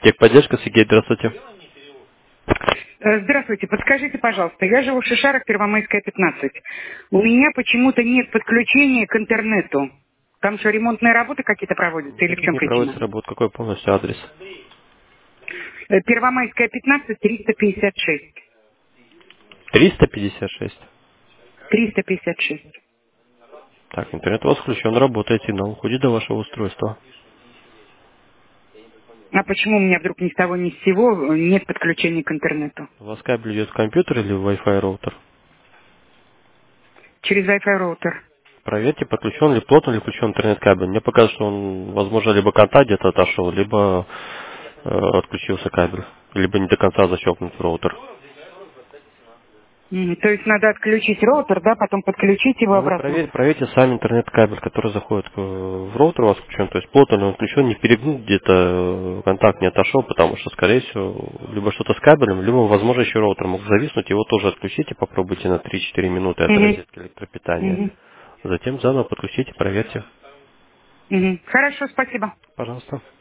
Техподдержка, Сергей, здравствуйте. Здравствуйте, подскажите, пожалуйста, я живу в Шишарах, Первомайская, 15. У меня почему-то нет подключения к интернету. Там что, ремонтные работы какие-то проводятся или в чем Не проводится причина? работа. Какой полностью адрес? Первомайская, 15, 356. 356. 356. Так, интернет у вас включен, работает, сигнал уходит до вашего устройства. А почему у меня вдруг ни с того ни с сего нет подключения к интернету? У вас кабель идет в компьютер или в Wi-Fi роутер? Через Wi-Fi роутер. Проверьте, подключен ли, плотно ли включен интернет-кабель. Мне показывает, что он, возможно, либо контакт где-то отошел, либо отключился кабель, либо не до конца защелкнут роутер. То есть надо отключить роутер, да, потом подключить его Ну, вы обратно? проверьте сами интернет-кабель, который заходит в роутер у вас включен, то есть плотно ли он включен, не перегнут где-то, контакт не отошел, потому что, скорее всего, либо что-то с кабелем, либо, возможно, еще роутер мог зависнуть, его тоже отключите, попробуйте на 3-4 минуты от Угу. розетки электропитания. Угу. Затем заново подключите, проверьте. Угу. Хорошо, спасибо. Пожалуйста.